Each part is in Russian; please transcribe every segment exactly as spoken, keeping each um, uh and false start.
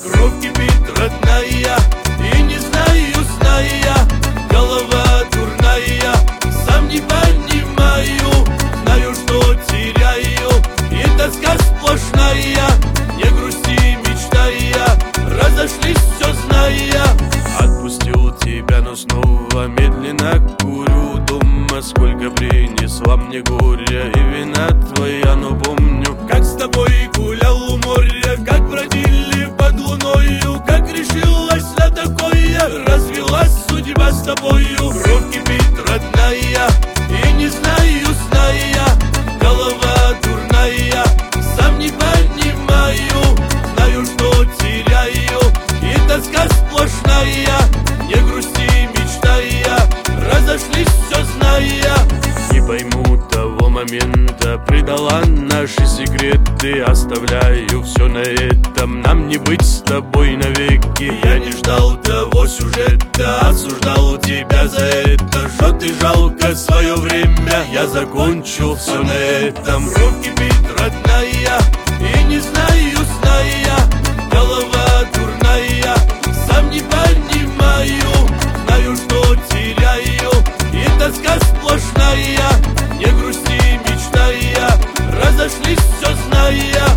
Кровь кипит, родная, и не знаю, зная, голова дурная, сам не понимаю, знаю, что теряю, и тоска сплошная, не грусти, мечтая, разошлись все зная. Отпустил тебя, но снова медленно курю. Дома сколько принесла мне горя, и вина твоя, но помню, как с тобой гулял у моря, как бродили под луною, как решилась на такое, развелась судьба с тобою. Кровь кипит, родная, и не знаю, зная, голова дурная, сам не понимаю, знаю, что теряю, и тоска сплошная, не грусти, мечтая, разошлись все зная. Не пойму того момента, предала наши секреты, оставляю все на этом, нам не быть с тобой навеки. Я не ждал того сюжета, осуждал тебя за это, что ты жалко свое время, я закончил все на этом. Кровь кипит, родная, и не знаю, зная, голова дурная, сам не понимаю, знаю, что теряю, и тоска сплошная, не грусти, мечтая, разошлись все зная.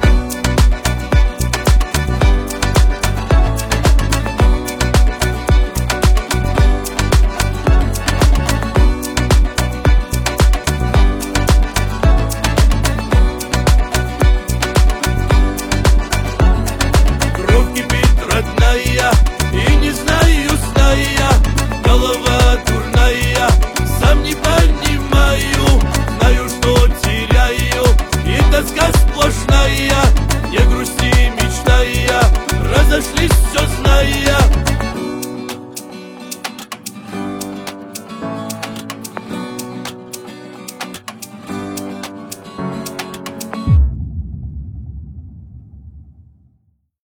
Кровь кипит, родная, и не знаю, зная, голова дурная, сам не понимаю, знаю, что теряю, и тоска сплошная, не грусти, мечтая, разошлись все зная.